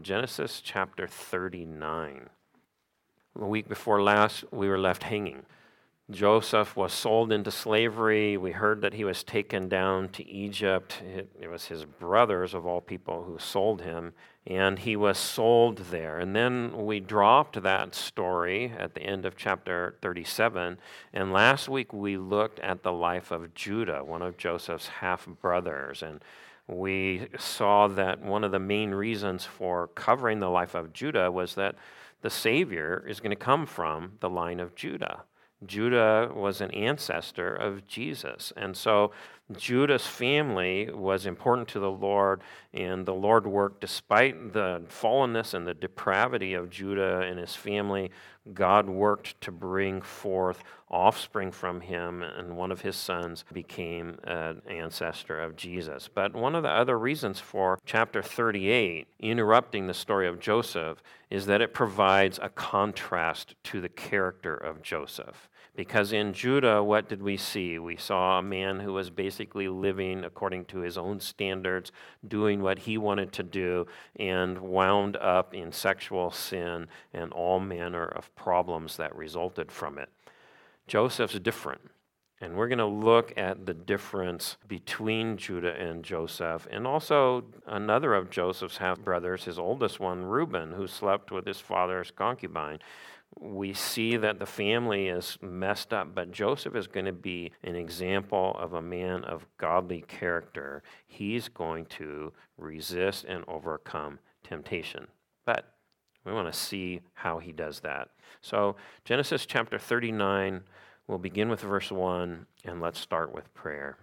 Genesis chapter 39. The week before last, we were left hanging. Joseph was sold into slavery. We heard that he was taken down to Egypt. It was his brothers, of all people, who sold him, and he was sold there. And then we dropped that story at the end of chapter 37, and last week we looked at the life of Judah, one of Joseph's half-brothers, and we saw that one of the main reasons for covering the life of Judah was that the Savior is going to come from the line of Judah. Judah was an ancestor of Jesus. And so Judah's family was important to the Lord, and the Lord worked despite the fallenness and the depravity of Judah and his family. God worked to bring forth offspring from him, and one of his sons became an ancestor of Jesus. But one of the other reasons for chapter 38 interrupting the story of Joseph is that it provides a contrast to the character of Joseph. Because in Judah, what did we see? We saw a man who was basically living according to his own standards, doing what he wanted to do, and wound up in sexual sin and all manner of problems that resulted from it. Joseph's different. And we're going to look at the difference between Judah and Joseph, and also another of Joseph's half-brothers, his oldest one, Reuben, who slept with his father's concubine. We see that the family is messed up, but Joseph is going to be an example of a man of godly character. He's going to resist and overcome temptation. But we want to see how he does that. So Genesis chapter 39, we'll begin with verse 1, and let's start with prayer.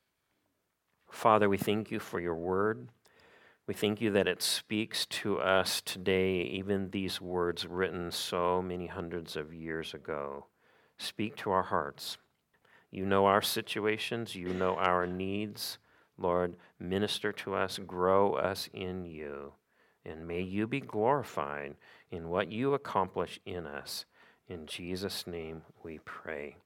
Father, we thank you for your word. We thank you that it speaks to us today, even these words written so many hundreds of years ago. Speak to our hearts. You know our situations. You know our needs. Lord, minister to us, grow us in you, and may you be glorified in what you accomplish in us. In Jesus' name we pray.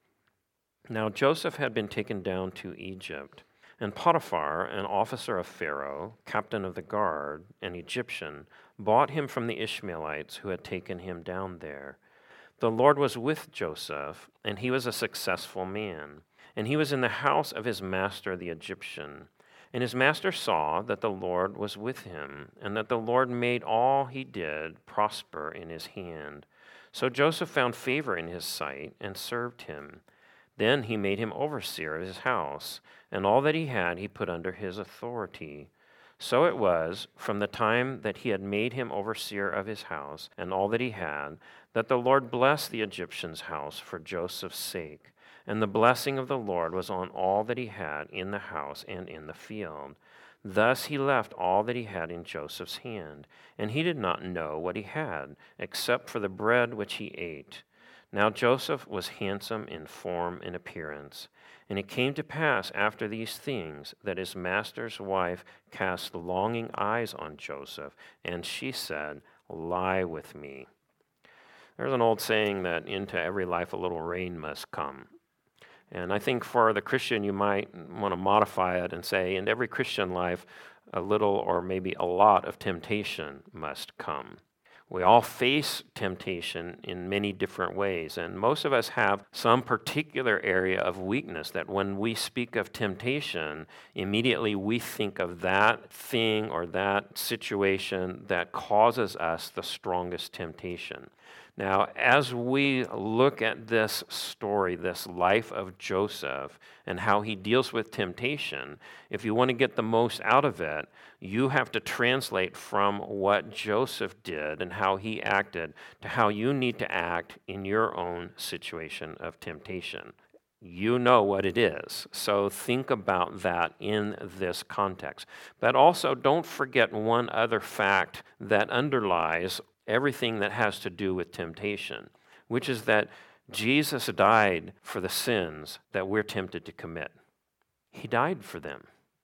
Now Joseph had been taken down to Egypt. And Potiphar, an officer of Pharaoh, captain of the guard, an Egyptian, bought him from the Ishmaelites who had taken him down there. The Lord was with Joseph, and he was a successful man. And he was in the house of his master the Egyptian. And his master saw that the Lord was with him, and that the Lord made all he did prosper in his hand. So Joseph found favor in his sight and served him. Then he made him overseer of his house, and all that he had he put under his authority. So it was, from the time that he had made him overseer of his house, and all that he had, that the Lord blessed the Egyptian's house for Joseph's sake. And the blessing of the Lord was on all that he had in the house and in the field. Thus he left all that he had in Joseph's hand, and he did not know what he had, except for the bread which he ate. Now Joseph was handsome in form and appearance. And it came to pass after these things that his master's wife cast longing eyes on Joseph, and she said, "Lie with me." There's an old saying that into every life a little rain must come. And I think for the Christian you might want to modify it and say, in every Christian life, a little or maybe a lot of temptation must come. We all face temptation in many different ways, and most of us have some particular area of weakness that when we speak of temptation, immediately we think of that thing or that situation that causes us the strongest temptation. Now, as we look at this story, this life of Joseph, and how he deals with temptation, if you want to get the most out of it, you have to translate from what Joseph did and how he acted to how you need to act in your own situation of temptation. You know what it is, so think about that in this context. But also don't forget one other fact that underlies everything that has to do with temptation, which is that Jesus died for the sins that we're tempted to commit. He died for them.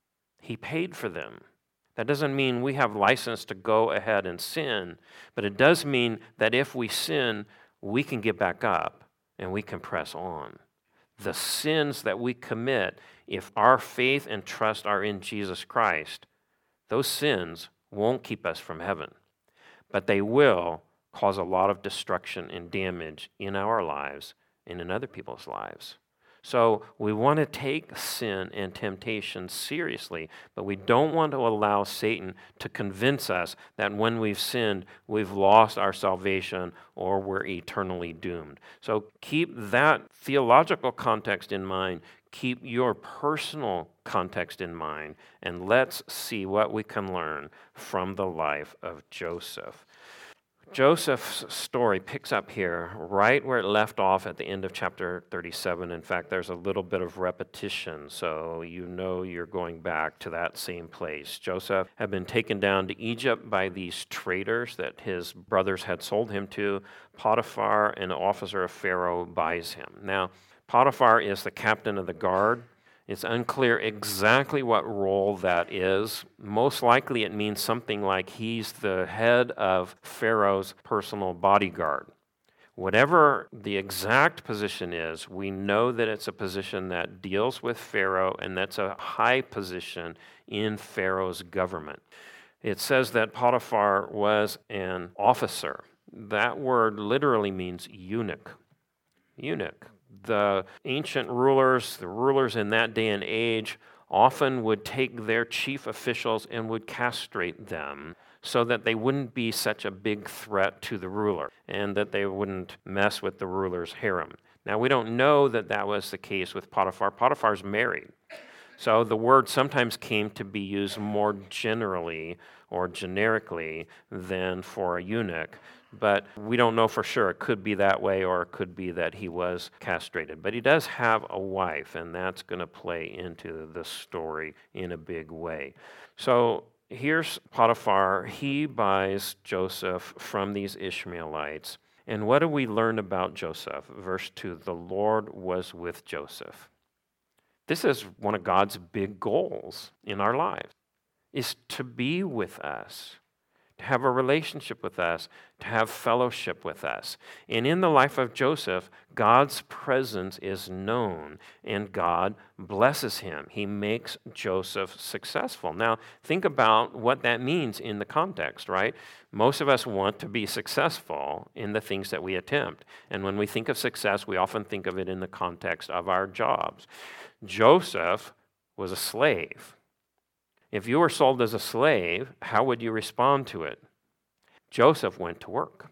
He paid for them. That doesn't mean we have license to go ahead and sin, but it does mean that if we sin, we can get back up and we can press on. The sins that we commit, if our faith and trust are in Jesus Christ, those sins won't keep us from heaven. but they will cause a lot of destruction and damage in our lives and in other people's lives. So we want to take sin and temptation seriously, but we don't want to allow Satan to convince us that when we've sinned, we've lost our salvation or we're eternally doomed. So keep that theological context in mind. Keep your personal context in mind, and let's see what we can learn from the life of Joseph. Joseph's story picks up here right where it left off at the end of chapter 37. In fact, there's a little bit of repetition, so you know you're going back to that same place. Joseph had been taken down to Egypt by these traders that his brothers had sold him to. Potiphar, an officer of Pharaoh, buys him. Now, Potiphar is the captain of the guard. It's unclear exactly what role that is. Most likely it means something like he's the head of Pharaoh's personal bodyguard. Whatever the exact position is, we know that it's a position that deals with Pharaoh, and that's a high position in Pharaoh's government. It says that Potiphar was an officer. That word literally means eunuch. Eunuch. The ancient rulers, the rulers in that day and age, often would take their chief officials and would castrate them so that they wouldn't be such a big threat to the ruler and that they wouldn't mess with the ruler's harem. Now, we don't know that that was the case with Potiphar. Potiphar's married. So the word sometimes came to be used more generally or generically than for a eunuch. But we don't know for sure. It could be that way, or it could be that he was castrated. But he does have a wife, and that's going to play into the story in a big way. So here's Potiphar. He buys Joseph from these Ishmaelites. And what do we learn about Joseph? Verse 2, the Lord was with Joseph. This is one of God's big goals in our lives, is to be with us, to have a relationship with us, to have fellowship with us. And in the life of Joseph, God's presence is known, and God blesses him. He makes Joseph successful. Now, think about what that means in the context, right? Most of us want to be successful in the things that we attempt. And when we think of success, we often think of it in the context of our jobs. Joseph was a slave. If you were sold as a slave, how would you respond to it? Joseph went to work.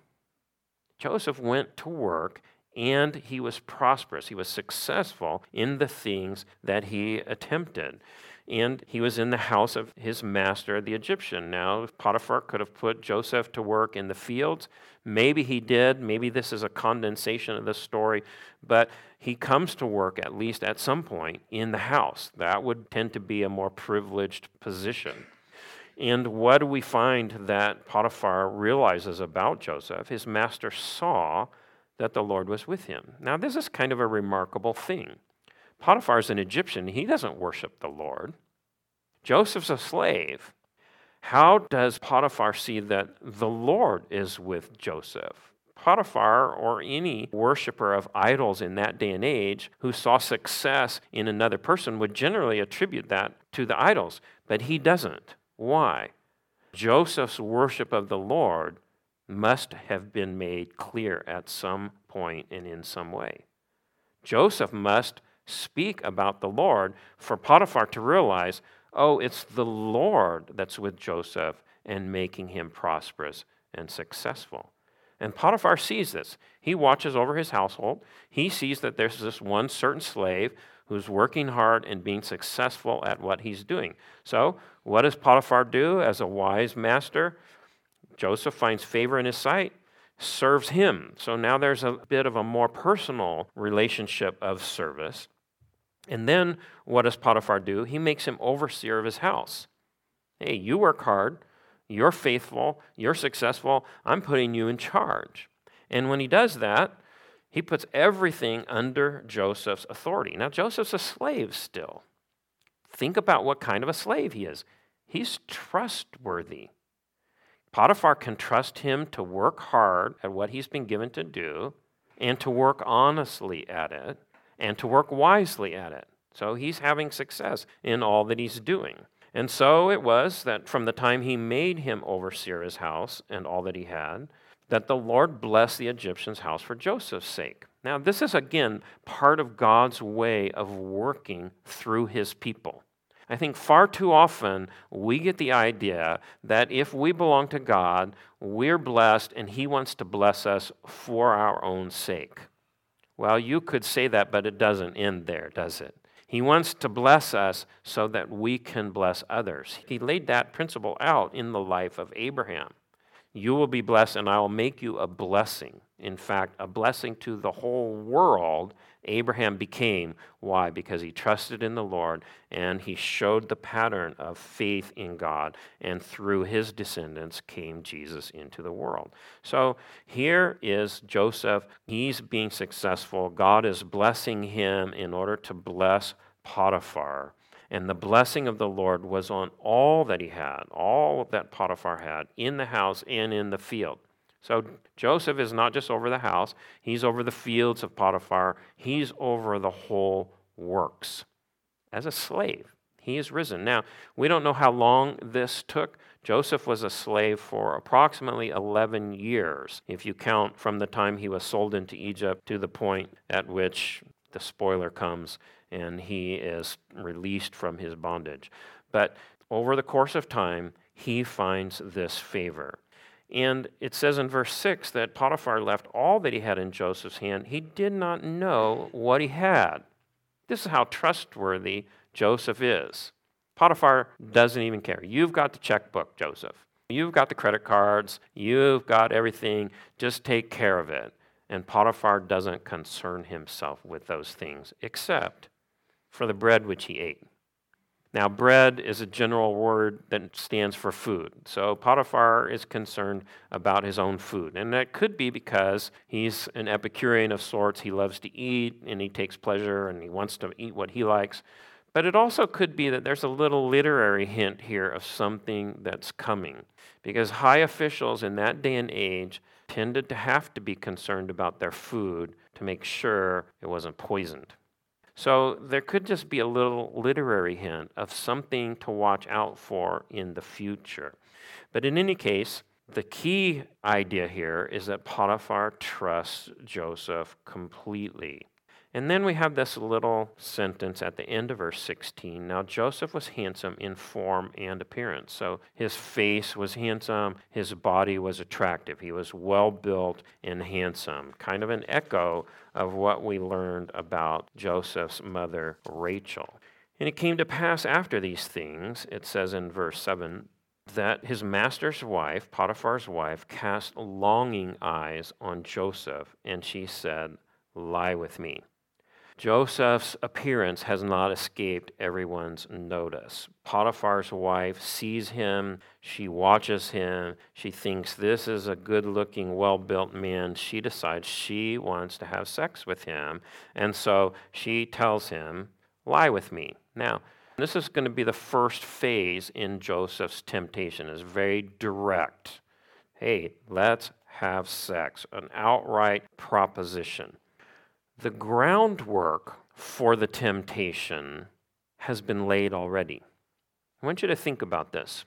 Joseph went to work, and he was prosperous. He was successful in the things that he attempted. And he was in the house of his master, the Egyptian. Now, Potiphar could have put Joseph to work in the fields. Maybe he did. Maybe this is a condensation of the story. But he comes to work, at least at some point, in the house. That would tend to be a more privileged position. And what do we find that Potiphar realizes about Joseph? His master saw that the Lord was with him. Now, this is kind of a remarkable thing. Potiphar is an Egyptian. He doesn't worship the Lord. Joseph's a slave. How does Potiphar see that the Lord is with Joseph? Potiphar, or any worshiper of idols in that day and age who saw success in another person, would generally attribute that to the idols, but he doesn't. Why? Joseph's worship of the Lord must have been made clear at some point and in some way. Joseph must speak about the Lord for Potiphar to realize, oh, it's the Lord that's with Joseph and making him prosperous and successful. And Potiphar sees this. He watches over his household. He sees that there's this one certain slave who's working hard and being successful at what he's doing. So what does Potiphar do as a wise master? Joseph finds favor in his sight, serves him. So now there's a bit of a more personal relationship of service. And then what does Potiphar do? He makes him overseer of his house. Hey, you work hard. You're faithful. You're successful. I'm putting you in charge. And when he does that, he puts everything under Joseph's authority. Now, Joseph's a slave still. Think about what kind of a slave he is. He's trustworthy. Potiphar can trust him to work hard at what he's been given to do, and to work honestly at it, and to work wisely at it. So he's having success in all that he's doing. And so it was that from the time he made him overseer his house and all that he had, that the Lord blessed the Egyptian's house for Joseph's sake. Now, this is again part of God's way of working through his people. I think far too often we get the idea that if we belong to God, we're blessed and he wants to bless us for our own sake. Well, you could say that, but it doesn't end there, does it? He wants to bless us so that we can bless others. He laid that principle out in the life of Abraham. You will be blessed, and I will make you a blessing. In fact, a blessing to the whole world. Abraham became. Why? Because he trusted in the Lord, and he showed the pattern of faith in God, and through his descendants came Jesus into the world. So here is Joseph. He's being successful. God is blessing him in order to bless Potiphar. And the blessing of the Lord was on all that he had, all that Potiphar had, in the house and in the field. So Joseph is not just over the house, he's over the fields of Potiphar, he's over the whole works. As a slave, he is risen. Now, we don't know how long this took. Joseph was a slave for approximately 11 years, if you count from the time he was sold into Egypt to the point at which the spoiler comes and he is released from his bondage. But over the course of time, he finds this favor. And it says in verse 6 that Potiphar left all that he had in Joseph's hand. He did not know what he had. This is how trustworthy Joseph is. Potiphar doesn't even care. You've got the checkbook, Joseph. You've got the credit cards. You've got everything. Just take care of it. And Potiphar doesn't concern himself with those things, except for the bread which he ate. Now, bread is a general word that stands for food. So Potiphar is concerned about his own food. And that could be because he's an Epicurean of sorts. He loves to eat, and he takes pleasure, and he wants to eat what he likes. But it also could be that there's a little literary hint here of something that's coming. Because high officials in that day and age tended to have to be concerned about their food to make sure it wasn't poisoned. So there could just be a little literary hint of something to watch out for in the future. But in any case, the key idea here is that Potiphar trusts Joseph completely. And then we have this little sentence at the end of verse 16. Now Joseph was handsome in form and appearance. So his face was handsome, his body was attractive. He was well built and handsome. Kind of an echo of what we learned about Joseph's mother, Rachel. And it came to pass after these things, it says in verse 7, that his master's wife, Potiphar's wife, cast longing eyes on Joseph, and she said, "Lie with me." Joseph's appearance has not escaped everyone's notice. Potiphar's wife sees him, she watches him, she thinks this is a good-looking, well-built man. She decides she wants to have sex with him, and so she tells him, "Lie with me." Now, this is going to be the first phase in Joseph's temptation. It's very direct. Hey, let's have sex, an outright proposition. The groundwork for the temptation has been laid already. I want you to think about this.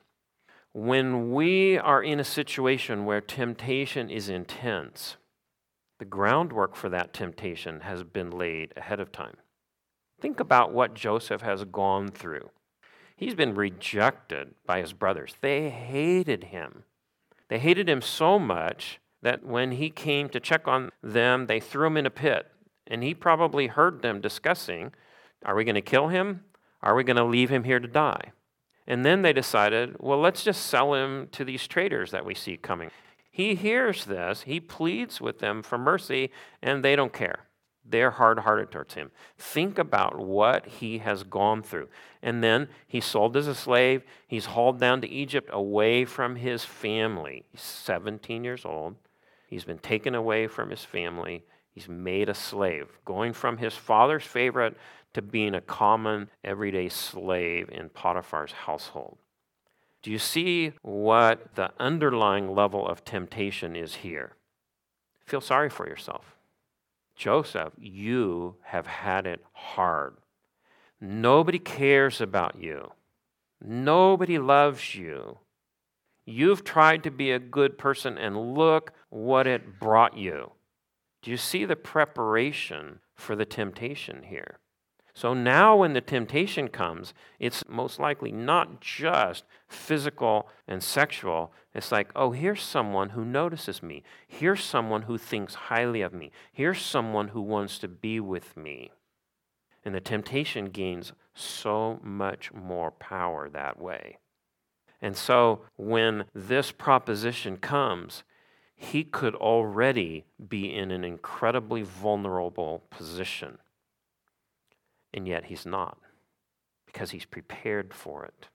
When we are in a situation where temptation is intense, the groundwork for that temptation has been laid ahead of time. Think about what Joseph has gone through. He's been rejected by his brothers. They hated him. They hated him so much that when he came to check on them, they threw him in a pit. And he probably heard them discussing, are we going to kill him? Are we going to leave him here to die? And then they decided, well, let's just sell him to these traders that we see coming. He hears this, he pleads with them for mercy, and they don't care. They're hard-hearted towards him. Think about what he has gone through. And then he's sold as a slave. He's hauled down to Egypt away from his family. He's 17 years old. He's been taken away from his family. He's made a slave, going from his father's favorite to being a common, everyday slave in Potiphar's household. Do you see what the underlying level of temptation is here? Feel sorry for yourself. Joseph, you have had it hard. Nobody cares about you. Nobody loves you. You've tried to be a good person, and look what it brought you. Do you see the preparation for the temptation here? So now when the temptation comes, it's most likely not just physical and sexual. It's like, oh, here's someone who notices me. Here's someone who thinks highly of me. Here's someone who wants to be with me. And the temptation gains so much more power that way. And so when this proposition comes, he could already be in an incredibly vulnerable position. And yet he's not, because he's prepared for it.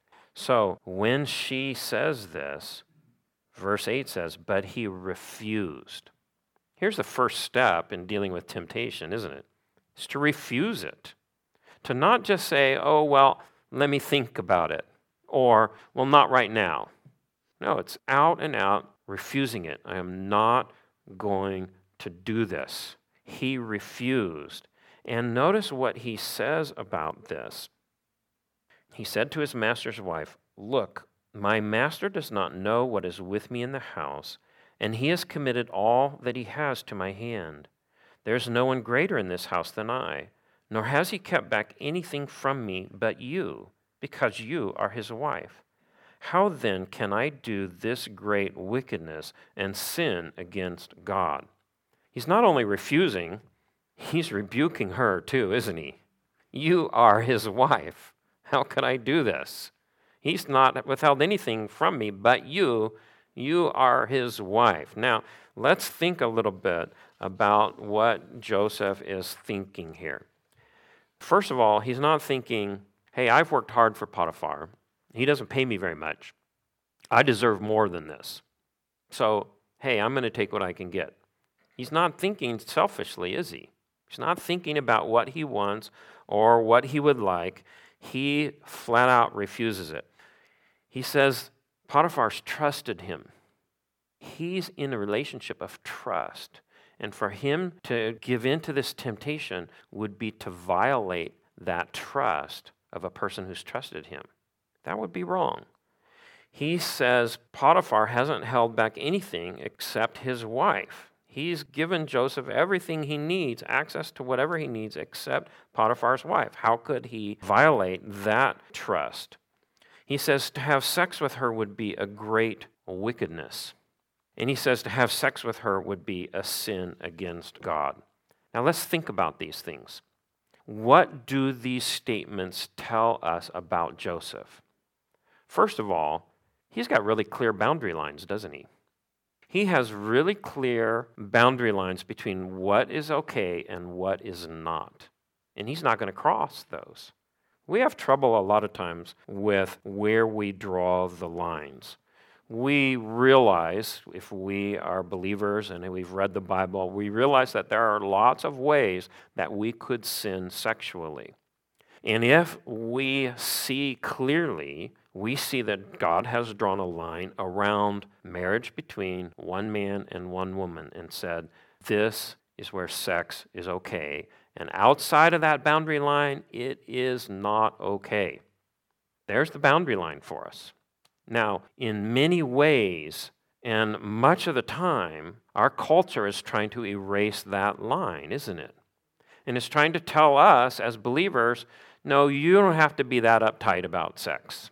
So when she says this, verse 8 says, but he refused. Here's the first step in dealing with temptation, isn't it? It's to refuse it. To not just say, oh, well, let me think about it. Or, well, not right now. No, it's out and out refusing it. I am not going to do this. He refused. And notice what he says about this. He said to his master's wife, look, my master does not know what is with me in the house, and he has committed all that he has to my hand. There is no one greater in this house than I, nor has he kept back anything from me but you, because you are his wife. How then can I do this great wickedness and sin against God? He's not only refusing, he's rebuking her too, isn't he? You are his wife. How could I do this? He's not withheld anything from me but you. You are his wife. Now, let's think a little bit about what Joseph is thinking here. First of all, he's not thinking, hey, I've worked hard for Potiphar. He doesn't pay me very much. I deserve more than this. So, hey, I'm going to take what I can get. He's not thinking selfishly, is he? He's not thinking about what he wants or what he would like. He flat out refuses it. He says Potiphar's trusted him. He's in a relationship of trust. And for him to give in to this temptation would be to violate that trust of a person who's trusted him. That would be wrong. He says Potiphar hasn't held back anything except his wife. He's given Joseph everything he needs, access to whatever he needs except Potiphar's wife. How could he violate that trust? He says to have sex with her would be a great wickedness. And he says to have sex with her would be a sin against God. Now let's think about these things. What do these statements tell us about Joseph? First of all, he's got really clear boundary lines, doesn't he? He has really clear boundary lines between what is okay and what is not. And he's not going to cross those. We have trouble a lot of times with where we draw the lines. We realize, if we are believers and we've read the Bible, we realize that there are lots of ways that we could sin sexually. And if we see clearly, we see that God has drawn a line around marriage between one man and one woman and said, this is where sex is okay. And outside of that boundary line, it is not okay. There's the boundary line for us. Now, in many ways, and much of the time, our culture is trying to erase that line, isn't it? And it's trying to tell us as believers, no, you don't have to be that uptight about sex.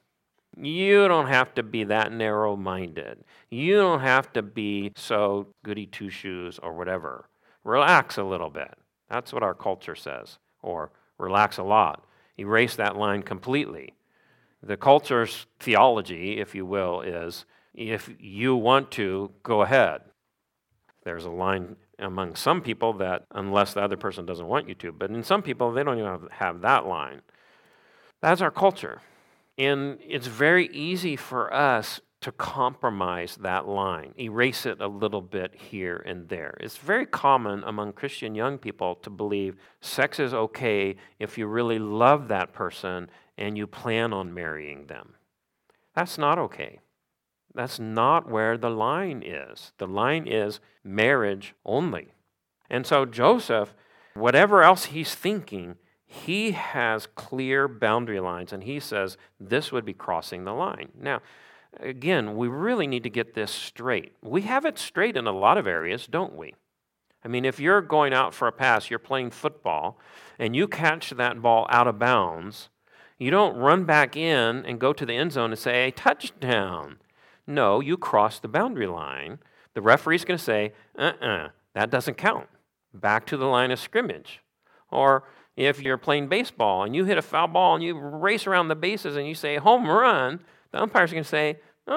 You don't have to be that narrow-minded. You don't have to be so goody two-shoes or whatever. Relax a little bit. That's what our culture says. Or relax a lot. Erase that line completely. The culture's theology, if you will, is if you want to, go ahead. There's a line among some people that unless the other person doesn't want you to, but in some people, they don't even have that line. That's our culture. And it's very easy for us to compromise that line, erase it a little bit here and there. It's very common among Christian young people to believe sex is okay if you really love that person and you plan on marrying them. That's not okay. That's not where the line is. The line is marriage only. And so Joseph, whatever else he's thinking, He has clear boundary lines, and he says this would be crossing the line. Now, again, we really need to get this straight. We have it straight in a lot of areas, don't we? I mean, if you're going out for a pass, you're playing football, and you catch that ball out of bounds, you don't run back in and go to the end zone and say, hey, touchdown. No, you cross the boundary line. The referee's going to say, that doesn't count. Back to the line of scrimmage. Or if you're playing baseball and you hit a foul ball and you race around the bases and you say, home run, the umpire's going to say,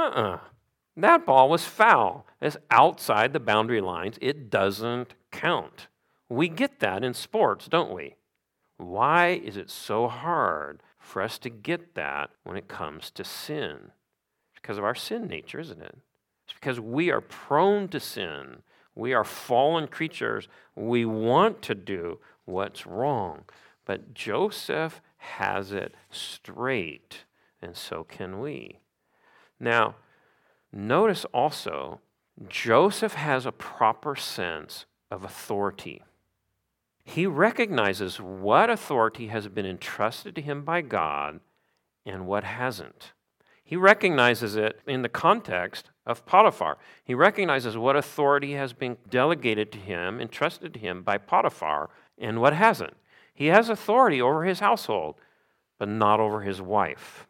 that ball was foul. It's outside the boundary lines. It doesn't count. We get that in sports, don't we? Why is it so hard for us to get that when it comes to sin? It's because of our sin nature, isn't it? It's because we are prone to sin. We are fallen creatures. We want to do what's wrong. But Joseph has it straight, and so can we. Now, notice also, Joseph has a proper sense of authority. He recognizes what authority has been entrusted to him by God and what hasn't. He recognizes it in the context of Potiphar. He recognizes what authority has been delegated to him, entrusted to him by Potiphar, and what hasn't. He has authority over his household, but not over his wife.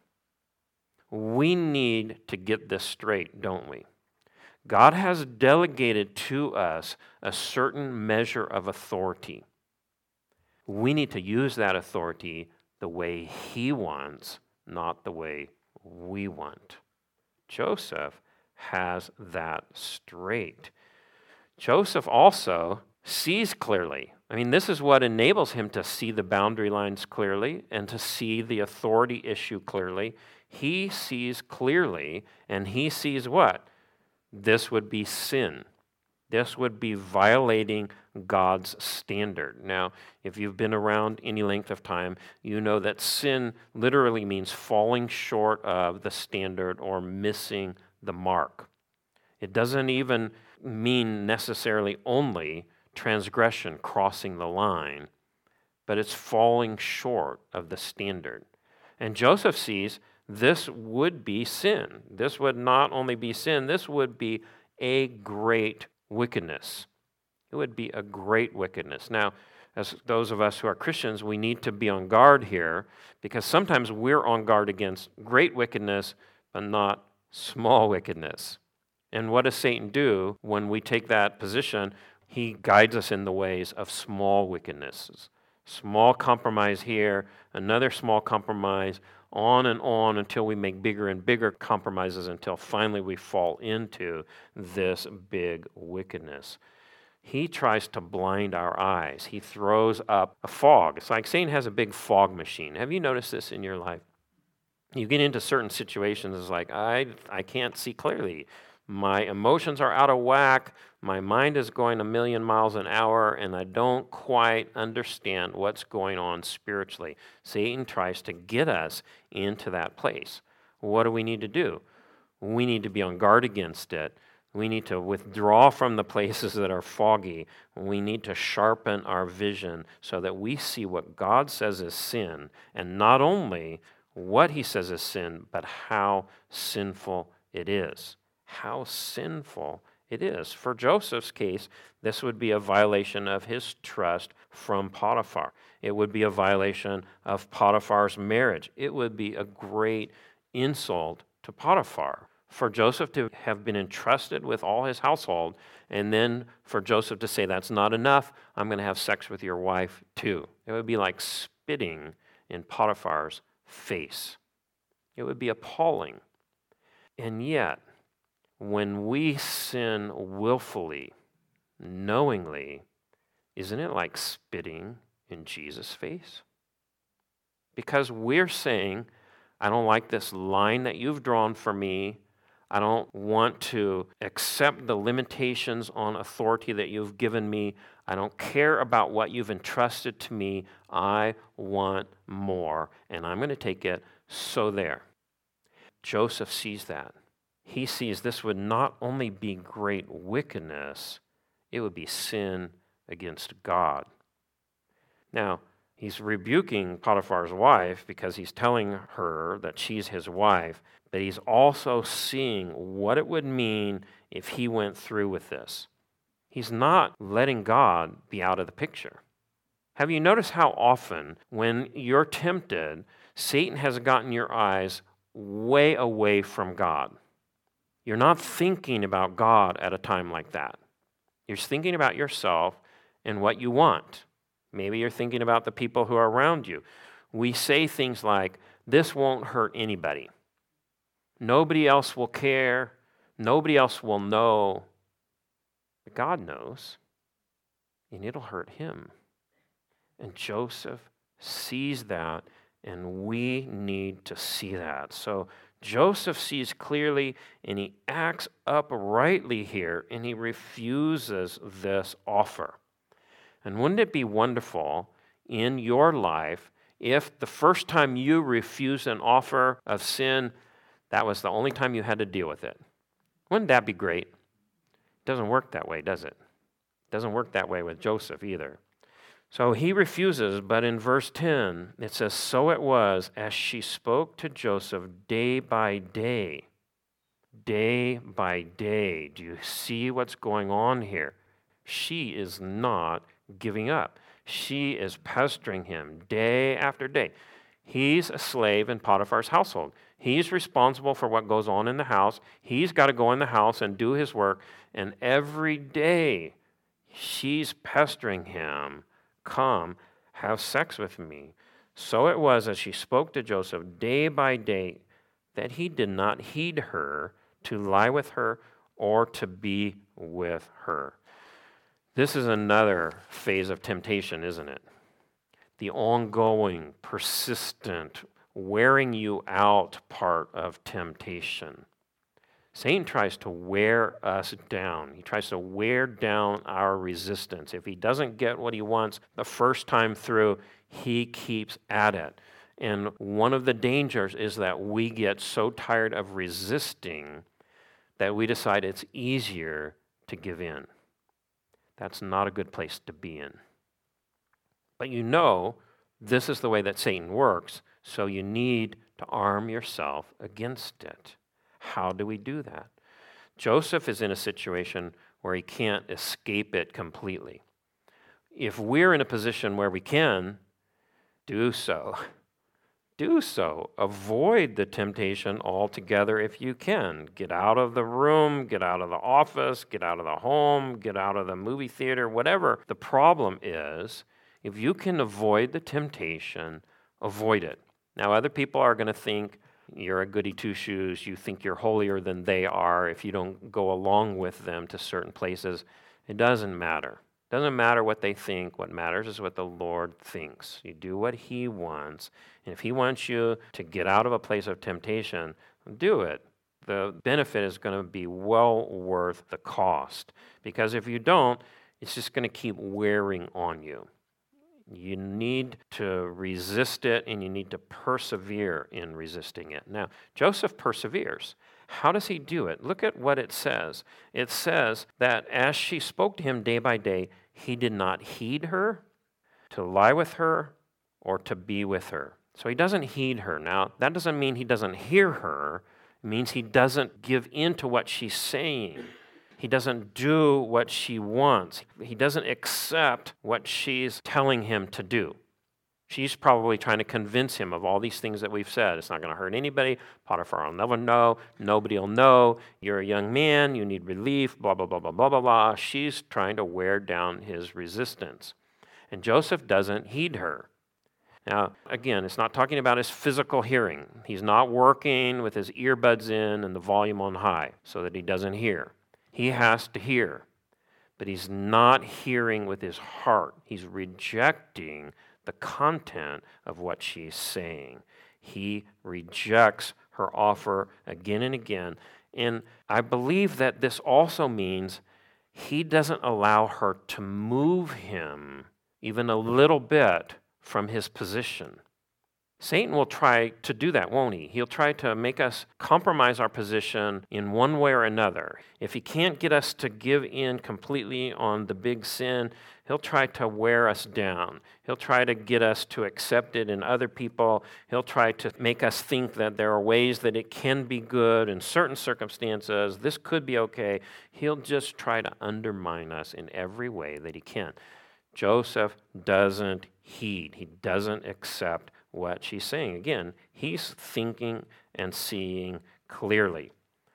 We need to get this straight, don't we? God has delegated to us a certain measure of authority. We need to use that authority the way He wants, not the way we want. Joseph has that straight. Joseph also sees clearly. I mean, this is what enables him to see the boundary lines clearly and to see the authority issue clearly. He sees clearly, and he sees what? This would be sin. This would be violating God's standard. Now, if you've been around any length of time, you know that sin literally means falling short of the standard or missing the mark. It doesn't even mean necessarily only transgression, crossing the line, but it's falling short of the standard. And Joseph sees this would be sin. This would not only be sin, this would be a great wickedness. It would be a great wickedness. Now, as those of us who are Christians, we need to be on guard here because sometimes we're on guard against great wickedness, but not small wickedness. And what does Satan do when we take that position? He guides us in the ways of small wickednesses. Small compromise here, another small compromise, on and on until we make bigger and bigger compromises until finally we fall into this big wickedness. He tries to blind our eyes. He throws up a fog. It's like Satan has a big fog machine. Have you noticed this in your life? You get into certain situations, it's like, I can't see clearly. My emotions are out of whack. My mind is going a million miles an hour, and I don't quite understand what's going on spiritually. Satan tries to get us into that place. What do we need to do? We need to be on guard against it. We need to withdraw from the places that are foggy. We need to sharpen our vision so that we see what God says is sin, and not only what He says is sin, but how sinful it is. How sinful it is. For Joseph's case, this would be a violation of his trust from Potiphar. It would be a violation of Potiphar's marriage. It would be a great insult to Potiphar. For Joseph to have been entrusted with all his household, and then for Joseph to say, that's not enough, I'm going to have sex with your wife too. It would be like spitting in Potiphar's face. It would be appalling. And yet, when we sin willfully, knowingly, isn't it like spitting in Jesus' face? Because we're saying, I don't like this line that you've drawn for me. I don't want to accept the limitations on authority that you've given me. I don't care about what you've entrusted to me. I want more, and I'm going to take it, so there. Joseph sees that. He sees this would not only be great wickedness, it would be sin against God. Now, He's rebuking Potiphar's wife because he's telling her that she's his wife, but he's also seeing what it would mean if he went through with this. He's not letting God be out of the picture. Have you noticed how often when you're tempted, Satan has gotten your eyes way away from God? You're not thinking about God at a time like that. You're thinking about yourself and what you want. Maybe you're thinking about the people who are around you. We say things like, this won't hurt anybody. Nobody else will care. Nobody else will know. But God knows, and it'll hurt him. And Joseph sees that, and we need to see that. So Joseph sees clearly, and he acts uprightly here, and he refuses this offer. And wouldn't it be wonderful in your life if the first time you refused an offer of sin, that was the only time you had to deal with it? Wouldn't that be great? It doesn't work that way, does it? It doesn't work that way with Joseph either. So he refuses, but in verse 10, it says, so it was as she spoke to Joseph day by day. Day by day. Do you see what's going on here? She is not giving up. She is pestering him day after day. He's a slave in Potiphar's household. He's responsible for what goes on in the house. He's got to go in the house and do his work. And every day, she's pestering him, come, have sex with me. So it was as she spoke to Joseph day by day that he did not heed her to lie with her or to be with her. This is another phase of temptation, isn't it? The ongoing, persistent, wearing you out part of temptation. Satan tries to wear us down. He tries to wear down our resistance. If he doesn't get what he wants the first time through, he keeps at it. And one of the dangers is that we get so tired of resisting that we decide it's easier to give in. That's not a good place to be in. But you know this is the way that Satan works, so you need to arm yourself against it. How do we do that? Joseph is in a situation where he can't escape it completely. If we're in a position where we can, do so. Do so. Avoid the temptation altogether if you can. Get out of the room, get out of the office, get out of the home, get out of the movie theater, whatever the problem is. If you can avoid the temptation, avoid it. Now, other people are going to think you're a goody two-shoes. You think you're holier than they are if you don't go along with them to certain places. It doesn't matter. It doesn't matter what they think. What matters is what the Lord thinks. You do what he wants. And if he wants you to get out of a place of temptation, do it. The benefit is going to be well worth the cost. Because if you don't, it's just going to keep wearing on you. You need to resist it, and you need to persevere in resisting it. Now, Joseph perseveres. How does he do it? Look at what it says. It says that as she spoke to him day by day, he did not heed her, to lie with her, or to be with her. So he doesn't heed her. Now, that doesn't mean he doesn't hear her. It means he doesn't give in to what she's saying. He doesn't do what she wants. He doesn't accept what she's telling him to do. She's probably trying to convince him of all these things that we've said. It's not going to hurt anybody. Potiphar will never know. Nobody will know. You're a young man. You need relief. Blah, blah, blah, blah, blah, blah, blah. She's trying to wear down his resistance. And Joseph doesn't heed her. Now, again, it's not talking about his physical hearing. He's not working with his earbuds in and the volume on high so that he doesn't hear. He has to hear, but he's not hearing with his heart. He's rejecting the content of what she's saying. He rejects her offer again and again. And I believe that this also means he doesn't allow her to move him even a little bit from his position. Satan will try to do that, won't he? He'll try to make us compromise our position in one way or another. If he can't get us to give in completely on the big sin, he'll try to wear us down. He'll try to get us to accept it in other people. He'll try to make us think that there are ways that it can be good in certain circumstances. This could be okay. He'll just try to undermine us in every way that he can. Joseph doesn't heed. He doesn't accept what she's saying. Again, he's thinking and seeing clearly.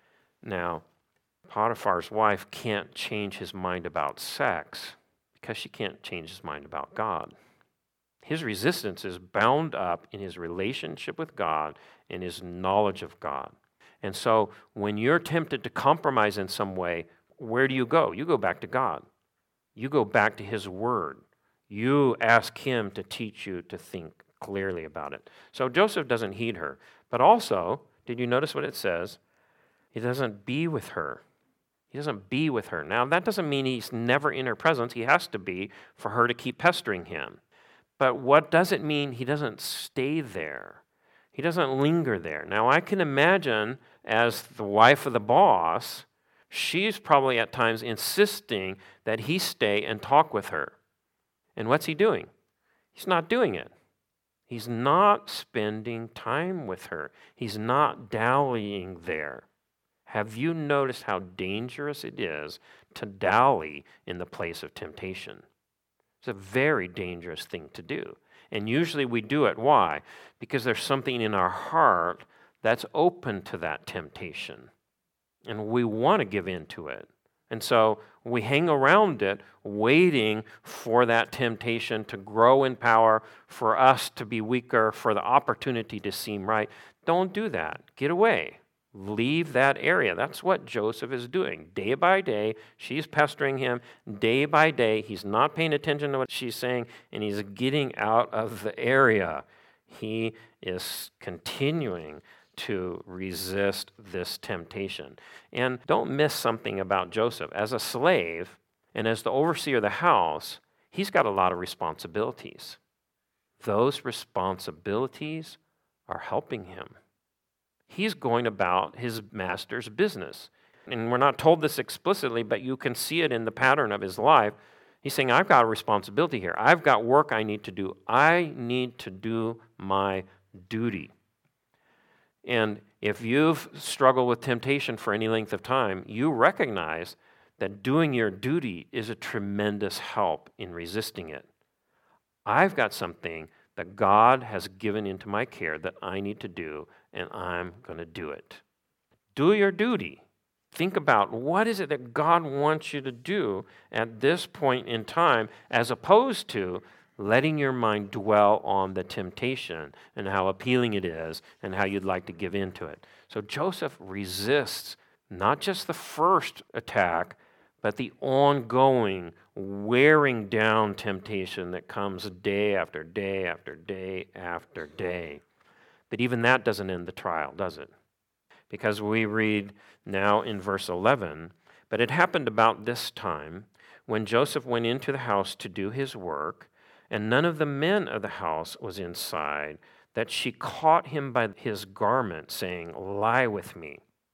Now, Potiphar's wife can't change his mind about sex because she can't change his mind about God. His resistance is bound up in his relationship with God and his knowledge of God. And so when you're tempted to compromise in some way, where do you go? You go back to God. You go back to his word. You ask him to teach you to think clearly about it. So Joseph doesn't heed her. But also, did you notice what it says? He doesn't be with her. He doesn't be with her. Now, that doesn't mean he's never in her presence. He has to be for her to keep pestering him. But what does it mean he doesn't stay there? He doesn't linger there. Now, I can imagine as the wife of the boss, she's probably at times insisting that he stay and talk with her. And what's he doing? He's not doing it. He's not spending time with her. He's not dallying there. Have you noticed how dangerous it is to dally in the place of temptation? It's a very dangerous thing to do. And usually we do it. Why? Because there's something in our heart that's open to that temptation. And we want to give in to it. And so we hang around it, waiting for that temptation to grow in power, for us to be weaker, for the opportunity to seem right. Don't do that. Get away. Leave that area. That's what Joseph is doing. Day by day, she's pestering him. Day by day, he's not paying attention to what she's saying, and he's getting out of the area. He is continuing to resist this temptation. And don't miss something about Joseph. As a slave and as the overseer of the house, he's got a lot of responsibilities. Those responsibilities are helping him. He's going about his master's business. And we're not told this explicitly, but you can see it in the pattern of his life. He's saying, I've got a responsibility here. I've got work I need to do. I need to do my duty. And if you've struggled with temptation for any length of time, you recognize that doing your duty is a tremendous help in resisting it. I've got something that God has given into my care that I need to do, and I'm going to do it. Do your duty. Think about what is it that God wants you to do at this point in time, as opposed to letting your mind dwell on the temptation and how appealing it is and how you'd like to give in to it. So Joseph resists not just the first attack, but the ongoing, wearing down temptation that comes day after day after day after day. But even that doesn't end the trial, does it? Because we read now in verse 11, but it happened about this time when Joseph went into the house to do his work, and none of the men of the house was inside, that she caught him by his garment, saying, lie with me.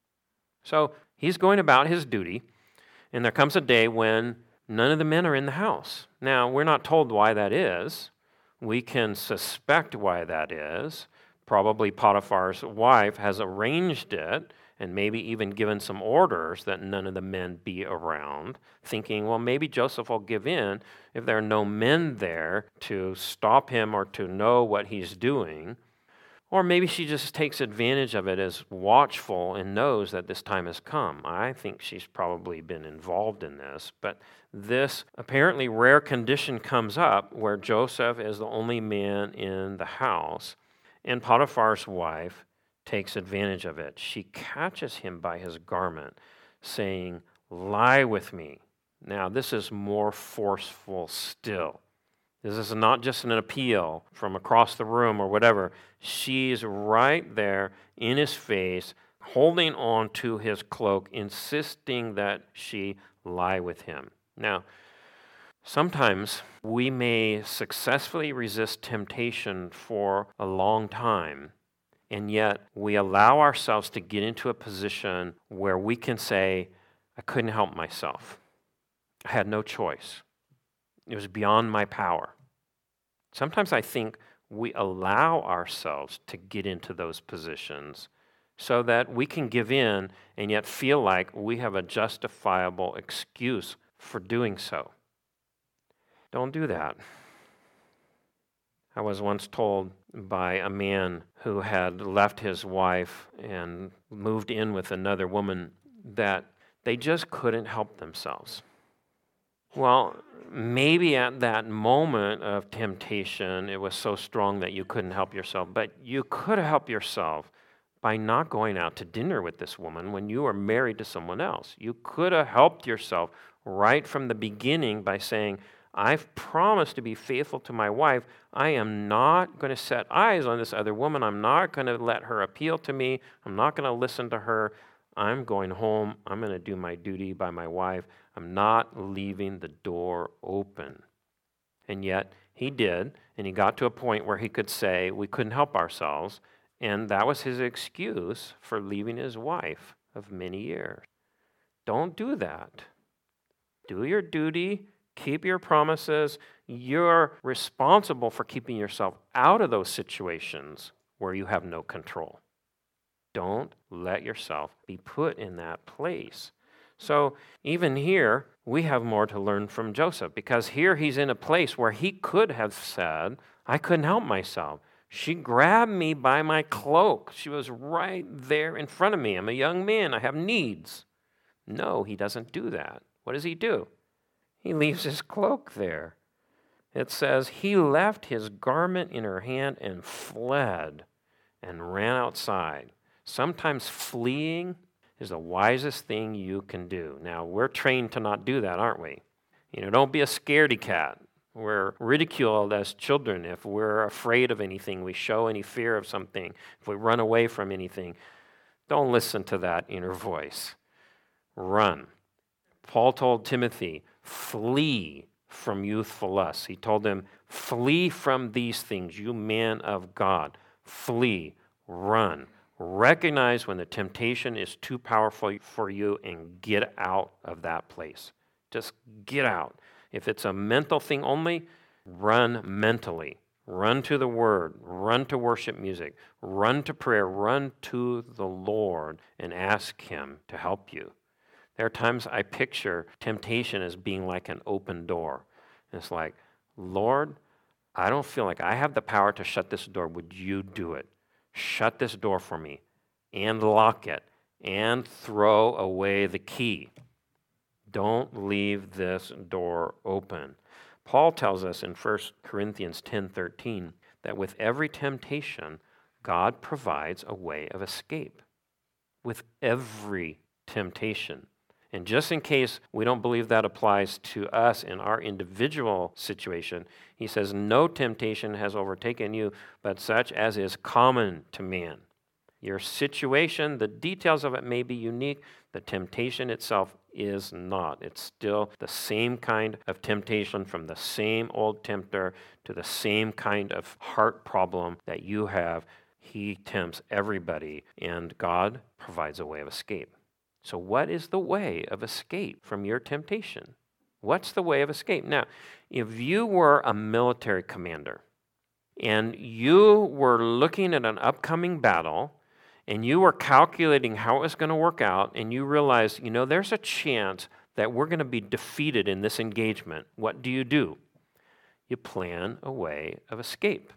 So he's going about his duty, and there comes a day when none of the men are in the house. Now, we're not told why that is. We can suspect why that is. Probably Potiphar's wife has arranged it and maybe even given some orders that none of the men be around, thinking, well, maybe Joseph will give in if there are no men there to stop him or to know what he's doing. Or maybe she just takes advantage of it as watchful and knows that this time has come. I think she's probably been involved in this, but this apparently rare condition comes up where Joseph is the only man in the house, and Potiphar's wife takes advantage of it. She catches him by his garment, saying, lie with me. Now, this is more forceful still. This is not just an appeal from across the room or whatever. She's right there in his face, holding on to his cloak, insisting that she lie with him. Now, Sometimes we may successfully resist temptation for a long time, and yet we allow ourselves to get into a position where we can say, I couldn't help myself. I had no choice. It was beyond my power. Sometimes I think we allow ourselves to get into those positions so that we can give in and yet feel like we have a justifiable excuse for doing so. Don't do that. I was once told by a man who had left his wife and moved in with another woman that they just couldn't help themselves. Well, maybe at that moment of temptation, it was so strong that you couldn't help yourself, but you could help yourself by not going out to dinner with this woman when you were married to someone else. You could have helped yourself right from the beginning by saying, I've promised to be faithful to my wife. I am not going to set eyes on this other woman. I'm not going to let her appeal to me. I'm not going to listen to her. I'm going home. I'm going to do my duty by my wife. I'm not leaving the door open. And yet he did, and he got to a point where he could say we couldn't help ourselves, and that was his excuse for leaving his wife of many years. Don't do that. Do your duty. Keep your promises. You're responsible for keeping yourself out of those situations where you have no control. Don't let yourself be put in that place. So even here, we have more to learn from Joseph, because here he's in a place where he could have said, I couldn't help myself. She grabbed me by my cloak. She was right there in front of me. I'm a young man. I have needs. No, he doesn't do that. What does he do? He leaves his cloak there. It says, he left his garment in her hand and fled and ran outside. Sometimes fleeing is the wisest thing you can do. Now, we're trained to not do that, aren't we? Don't be a scaredy cat. We're ridiculed as children if we're afraid of anything, we show any fear of something, if we run away from anything. Don't listen to that inner voice. Run. Paul told Timothy, flee from youthful lusts. He told them, flee from these things, you man of God. Flee, run. Recognize when the temptation is too powerful for you and get out of that place. Just get out. If it's a mental thing only, run mentally. Run to the Word. Run to worship music. Run to prayer. Run to the Lord and ask Him to help you. There are times I picture temptation as being like an open door. And it's like, Lord, I don't feel like I have the power to shut this door. Would you do it? Shut this door for me and lock it and throw away the key. Don't leave this door open. Paul tells us in 1 Corinthians 10:13 that with every temptation, God provides a way of escape. With every temptation. And just in case we don't believe that applies to us in our individual situation, he says, no temptation has overtaken you, but such as is common to man. Your situation, the details of it may be unique. The temptation itself is not. It's still the same kind of temptation from the same old tempter to the same kind of heart problem that you have. He tempts everybody, and God provides a way of escape. So what is the way of escape from your temptation? What's the way of escape? Now, if you were a military commander and you were looking at an upcoming battle and you were calculating how it was going to work out and you realized, there's a chance that we're going to be defeated in this engagement, what do? You plan a way of escape.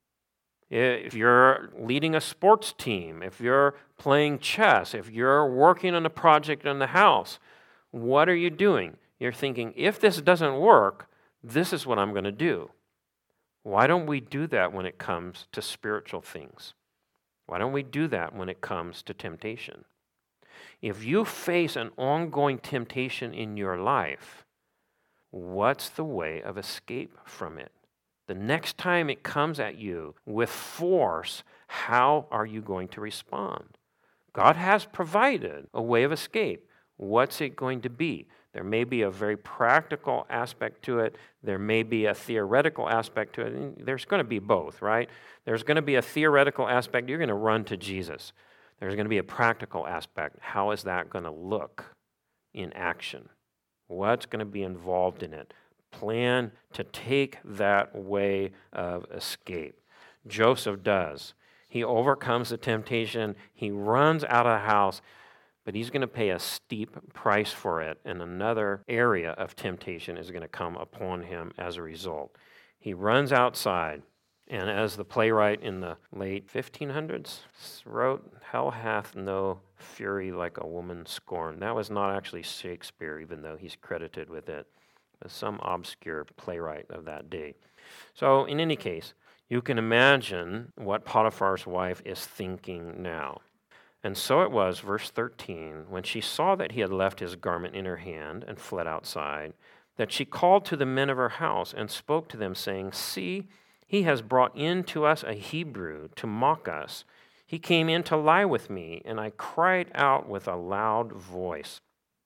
If you're leading a sports team, if you're playing chess, if you're working on a project in the house, what are you doing? You're thinking, if this doesn't work, this is what I'm going to do. Why don't we do that when it comes to spiritual things? Why don't we do that when it comes to temptation? If you face an ongoing temptation in your life, what's the way of escape from it? The next time it comes at you with force, how are you going to respond? God has provided a way of escape. What's it going to be? There may be a very practical aspect to it. There may be a theoretical aspect to it. And there's going to be both, right? There's going to be a theoretical aspect. You're going to run to Jesus. There's going to be a practical aspect. How is that going to look in action? What's going to be involved in it? Plan to take that way of escape. Joseph does. He overcomes the temptation. He runs out of the house, but he's going to pay a steep price for it, and another area of temptation is going to come upon him as a result. He runs outside, and as the playwright in the late 1500s wrote, "Hell hath no fury like a woman scorned." That was not actually Shakespeare, even though he's credited with it. It was some obscure playwright of that day. So in any case, you can imagine what Potiphar's wife is thinking now. And so it was, verse 13, when she saw that he had left his garment in her hand and fled outside, that she called to the men of her house and spoke to them, saying, "See, he has brought in to us a Hebrew to mock us. He came in to lie with me, and I cried out with a loud voice."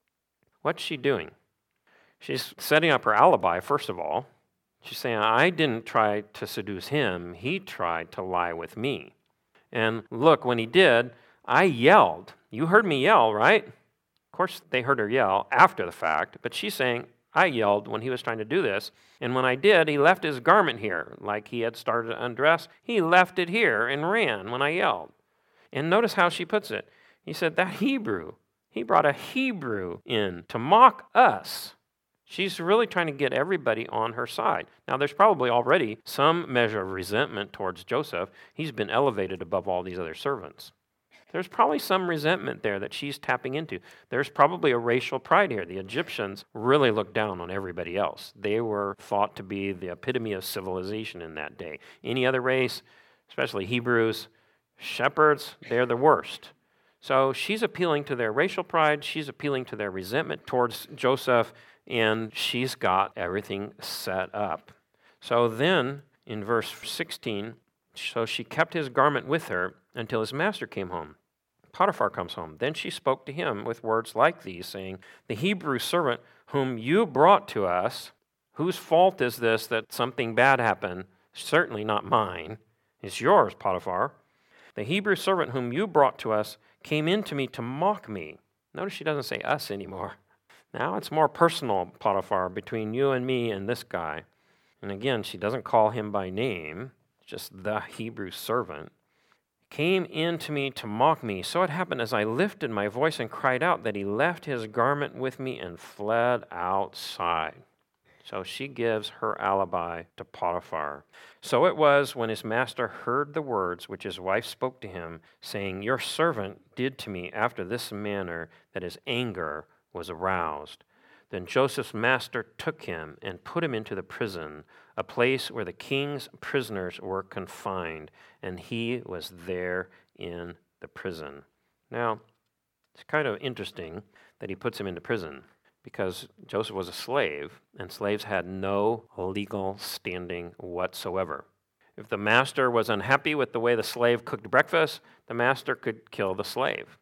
What's she doing? She's setting up her alibi, first of all. She's saying, I didn't try to seduce him. He tried to lie with me. And look, when he did, I yelled. You heard me yell, right? Of course, they heard her yell after the fact, but she's saying, I yelled when he was trying to do this. And when I did, he left his garment here, like he had started to undress. He left it here and ran when I yelled. And notice how she puts it. He said, that Hebrew, he brought a Hebrew in to mock us. She's really trying to get everybody on her side. Now, there's probably already some measure of resentment towards Joseph. He's been elevated above all these other servants. There's probably some resentment there that she's tapping into. There's probably a racial pride here. The Egyptians really looked down on everybody else. They were thought to be the epitome of civilization in that day. Any other race, especially Hebrews, shepherds, they're the worst. So she's appealing to their racial pride. She's appealing to their resentment towards Joseph, and she's got everything set up. So then, in verse 16, so she kept his garment with her until his master came home. Potiphar comes home. Then she spoke to him with words like these, saying, the Hebrew servant whom you brought to us, whose fault is this that something bad happened? Certainly not mine. It's yours, Potiphar. The Hebrew servant whom you brought to us came in to me to mock me. Notice she doesn't say us anymore. Now it's more personal, Potiphar, between you and me and this guy. And again, she doesn't call him by name, just the Hebrew servant. Came in to me to mock me. So it happened as I lifted my voice and cried out that he left his garment with me and fled outside. So she gives her alibi to Potiphar. So it was when his master heard the words which his wife spoke to him, saying, your servant did to me after this manner, that his anger was aroused. Then Joseph's master took him and put him into the prison, a place where the king's prisoners were confined, and he was there in the prison. Now, it's kind of interesting that he puts him into prison, because Joseph was a slave, and slaves had no legal standing whatsoever. If the master was unhappy with the way the slave cooked breakfast, the master could kill the slave.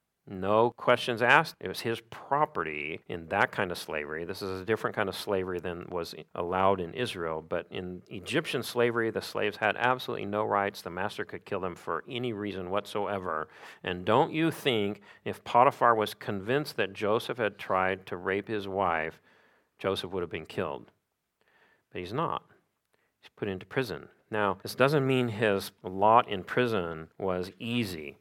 No questions asked. It was his property in that kind of slavery. This is a different kind of slavery than was allowed in Israel. But in Egyptian slavery, the slaves had absolutely no rights. The master could kill them for any reason whatsoever. And don't you think if Potiphar was convinced that Joseph had tried to rape his wife, Joseph would have been killed? But he's not. He's put into prison. Now, this doesn't mean his lot in prison was easy.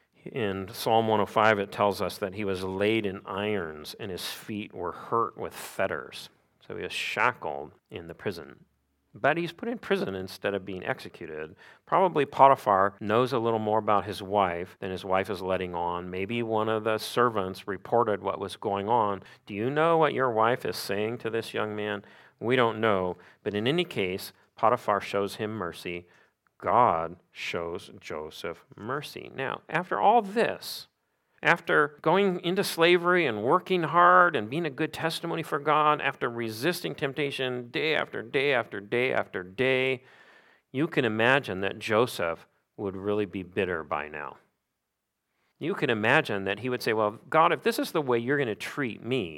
In Psalm 105, it tells us that he was laid in irons and his feet were hurt with fetters. So he was shackled in the prison. But he's put in prison instead of being executed. Probably Potiphar knows a little more about his wife than his wife is letting on. Maybe one of the servants reported what was going on. Do you know what your wife is saying to this young man? We don't know. But in any case, Potiphar shows him mercy. God shows Joseph mercy. Now, after all this, after going into slavery and working hard and being a good testimony for God, after resisting temptation day after day after day after day, you can imagine that Joseph would really be bitter by now. You can imagine that he would say, well, God, if this is the way you're going to treat me,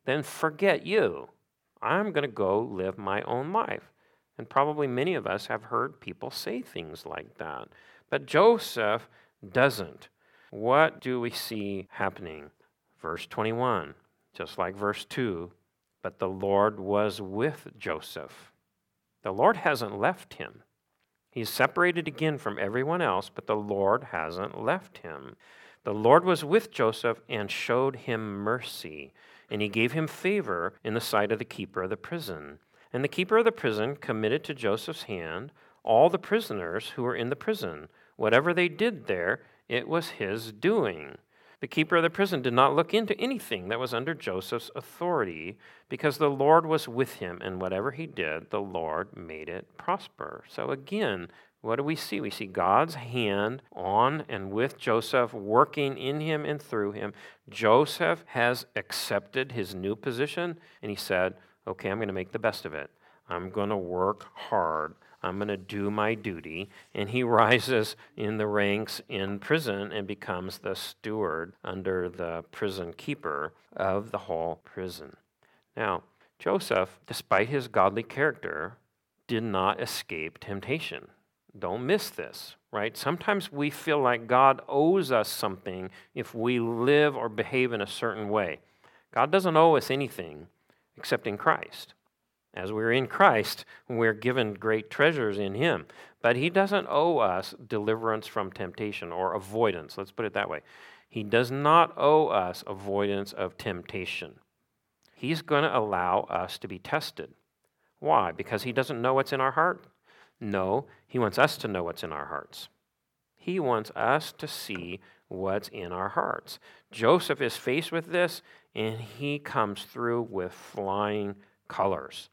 then forget you. I'm going to go live my own life. And probably many of us have heard people say things like that. But Joseph doesn't. What do we see happening? Verse 21, just like verse 2, but the Lord was with Joseph. The Lord hasn't left him. He's separated again from everyone else, but the Lord hasn't left him. The Lord was with Joseph and showed him mercy, and he gave him favor in the sight of the keeper of the prison. And the keeper of the prison committed to Joseph's hand all the prisoners who were in the prison. Whatever they did there, it was his doing. The keeper of the prison did not look into anything that was under Joseph's authority, because the Lord was with him, and whatever he did, the Lord made it prosper. So again, what do we see? We see God's hand on and with Joseph, working in him and through him. Joseph has accepted his new position, and he said, okay, I'm going to make the best of it. I'm going to work hard. I'm going to do my duty. And he rises in the ranks in prison and becomes the steward under the prison keeper of the whole prison. Now, Joseph, despite his godly character, did not escape temptation. Don't miss this, right? Sometimes we feel like God owes us something if we live or behave in a certain way. God doesn't owe us anything except in Christ. As we're in Christ, we're given great treasures in him. But he doesn't owe us deliverance from temptation or avoidance. Let's put it that way. He does not owe us avoidance of temptation. He's going to allow us to be tested. Why? Because he doesn't know what's in our heart? No, he wants us to know what's in our hearts. He wants us to see what's in our hearts. Joseph is faced with this, and he comes through with flying colors.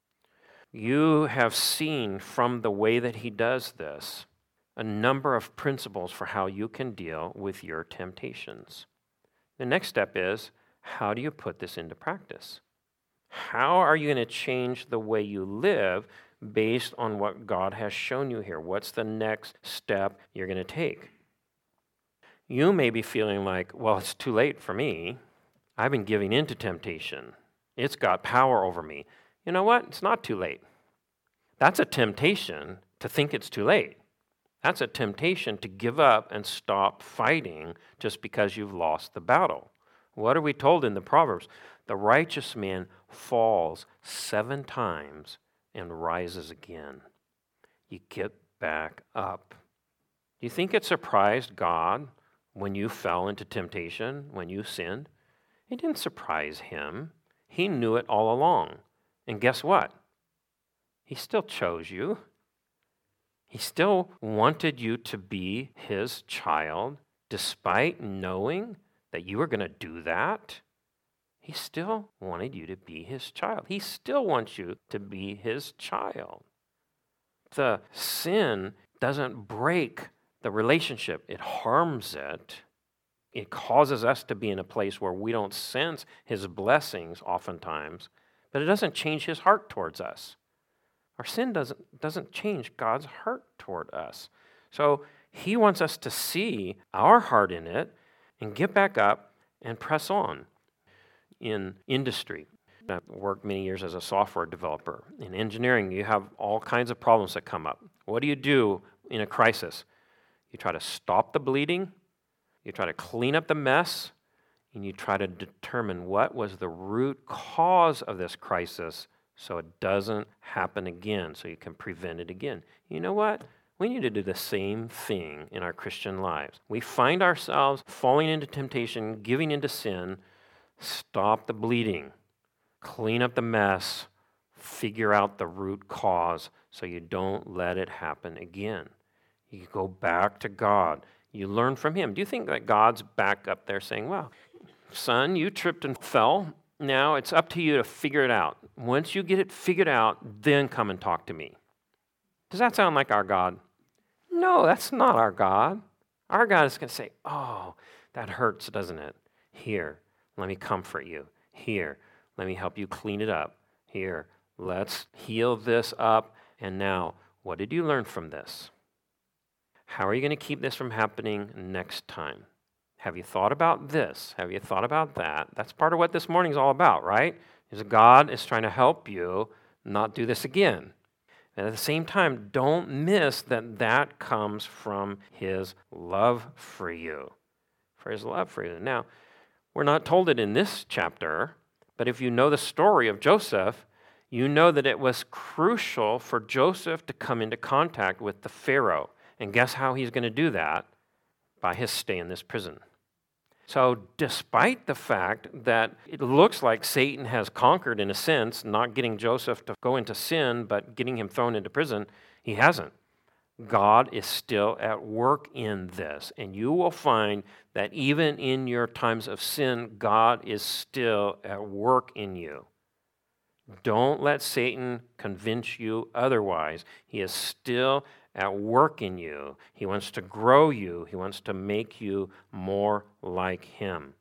You have seen from the way that he does this a number of principles for how you can deal with your temptations. The next step is, how do you put this into practice? How are you going to change the way you live based on what God has shown you here? What's the next step you're going to take? You may be feeling like, well, it's too late for me. I've been giving in to temptation. It's got power over me. You know what? It's not too late. That's a temptation to think it's too late. That's a temptation to give up and stop fighting just because you've lost the battle. What are we told in the Proverbs? The righteous man falls 7 times and rises again. You get back up. Do you think it surprised God when you fell into temptation, when you sinned? It didn't surprise him. He knew it all along. And guess what? He still chose you. He still wanted you to be his child, despite knowing that you were going to do that. He still wanted you to be his child. He still wants you to be his child. The sin doesn't break the relationship. It harms it. It causes us to be in a place where we don't sense his blessings oftentimes, but it doesn't change his heart towards us. Our sin doesn't change God's heart toward us. So he wants us to see our heart in it and get back up and press on. In industry, I've worked many years as a software developer. In engineering, you have all kinds of problems that come up. What do you do in a crisis? You try to stop the bleeding, you try to clean up the mess, and you try to determine what was the root cause of this crisis so it doesn't happen again, so you can prevent it again. You know what? We need to do the same thing in our Christian lives. We find ourselves falling into temptation, giving into sin. Stop the bleeding, clean up the mess, figure out the root cause so you don't let it happen again. You go back to God. You learn from him. Do you think that God's back up there saying, well, son, you tripped and fell. Now it's up to you to figure it out. Once you get it figured out, then come and talk to me. Does that sound like our God? No, that's not our God. Our God is going to say, oh, that hurts, doesn't it? Here, let me comfort you. Here, let me help you clean it up. Here, let's heal this up. And now, what did you learn from this? How are you going to keep this from happening next time? Have you thought about this? Have you thought about that? That's part of what this morning's all about, right? Is God is trying to help you not do this again. And at the same time, don't miss that that comes from his love for you. For his love for you. Now, we're not told it in this chapter, but if you know the story of Joseph, you know that it was crucial for Joseph to come into contact with the Pharaoh. And guess how he's going to do that? By his stay in this prison. So despite the fact that it looks like Satan has conquered, in a sense, not getting Joseph to go into sin, but getting him thrown into prison, he hasn't. God is still at work in this. And you will find that even in your times of sin, God is still at work in you. Don't let Satan convince you otherwise. He is still at work in you. He wants to grow you. He wants to make you more like him.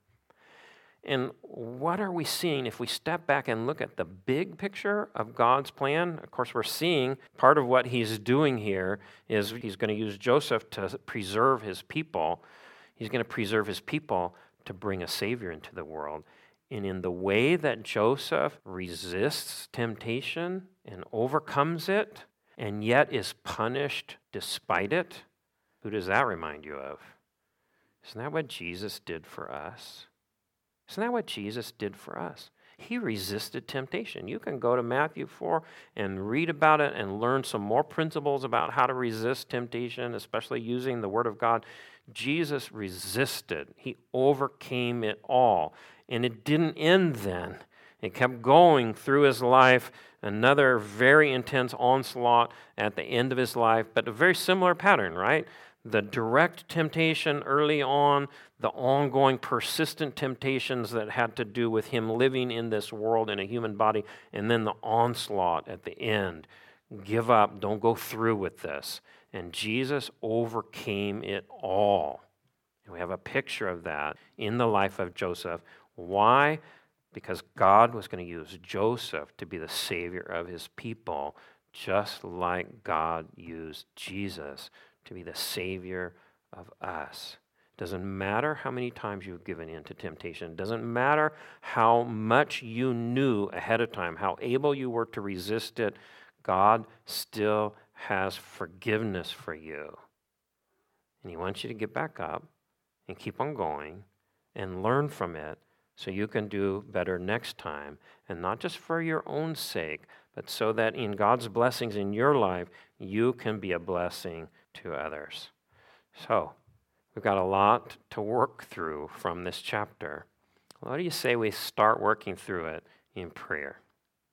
And what are we seeing if we step back and look at the big picture of God's plan? Of course, we're seeing part of what he's doing here is he's going to use Joseph to preserve his people. He's going to preserve his people to bring a Savior into the world. And in the way that Joseph resists temptation and overcomes it, and yet is punished despite it, who does that remind you of? Isn't that what Jesus did for us? Isn't that what Jesus did for us? He resisted temptation. You can go to Matthew 4 and read about it and learn some more principles about how to resist temptation, especially using the Word of God. Jesus resisted. He overcame it all. And it didn't end then. It kept going through his life, another very intense onslaught at the end of his life, but a very similar pattern, right? The direct temptation early on, the ongoing persistent temptations that had to do with him living in this world in a human body, and then the onslaught at the end. Give up, don't go through with this. And Jesus overcame it all. And we have a picture of that in the life of Joseph. Why? Because God was going to use Joseph to be the Savior of his people, just like God used Jesus to be the Savior of us. It doesn't matter how many times you've given in to temptation. It doesn't matter how much you knew ahead of time, how able you were to resist it. God still has forgiveness for you. And he wants you to get back up and keep on going and learn from it, so you can do better next time, and not just for your own sake, but so that in God's blessings in your life, you can be a blessing to others. So, we've got a lot to work through from this chapter. What do you say we start working through it in prayer?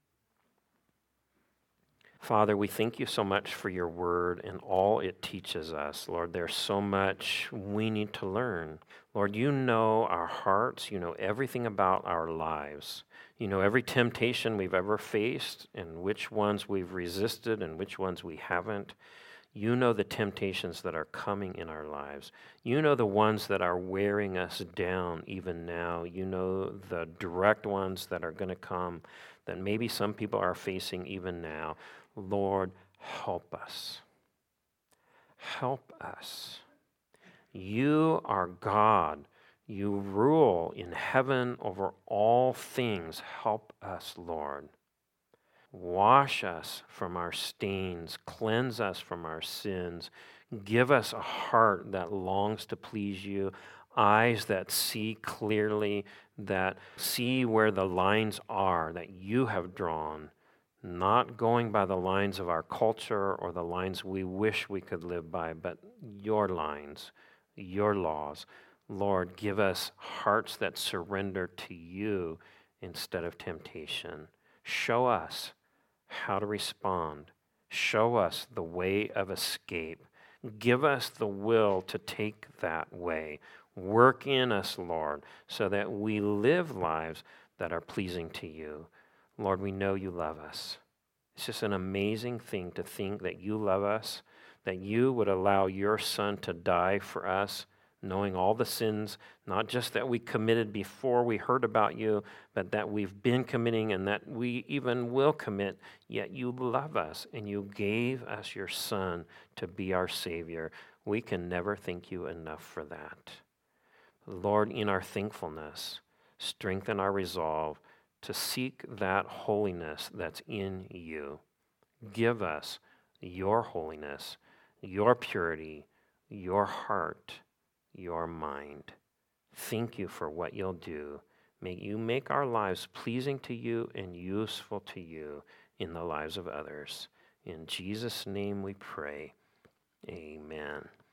Father, we thank you so much for your word and all it teaches us. Lord, there's so much we need to learn. Lord, you know our hearts. You know everything about our lives. You know every temptation we've ever faced and which ones we've resisted and which ones we haven't. You know the temptations that are coming in our lives. You know the ones that are wearing us down even now. You know the direct ones that are going to come that maybe some people are facing even now. Lord, help us. Help us. You are God. You rule in heaven over all things. Help us, Lord. Wash us from our stains. Cleanse us from our sins. Give us a heart that longs to please you, eyes that see clearly, that see where the lines are that you have drawn, not going by the lines of our culture or the lines we wish we could live by, but your lines, your laws. Lord, give us hearts that surrender to you instead of temptation. Show us how to respond. Show us the way of escape. Give us the will to take that way. Work in us, Lord, so that we live lives that are pleasing to you. Lord, we know you love us. It's just an amazing thing to think that you love us, that you would allow your Son to die for us, knowing all the sins, not just that we committed before we heard about you, but that we've been committing and that we even will commit, yet you love us and you gave us your Son to be our Savior. We can never thank you enough for that. Lord, in our thankfulness, strengthen our resolve to seek that holiness that's in you. Give us your holiness, your purity, your heart, your mind. Thank you for what you'll do. May you make our lives pleasing to you and useful to you in the lives of others. In Jesus' name we pray. Amen.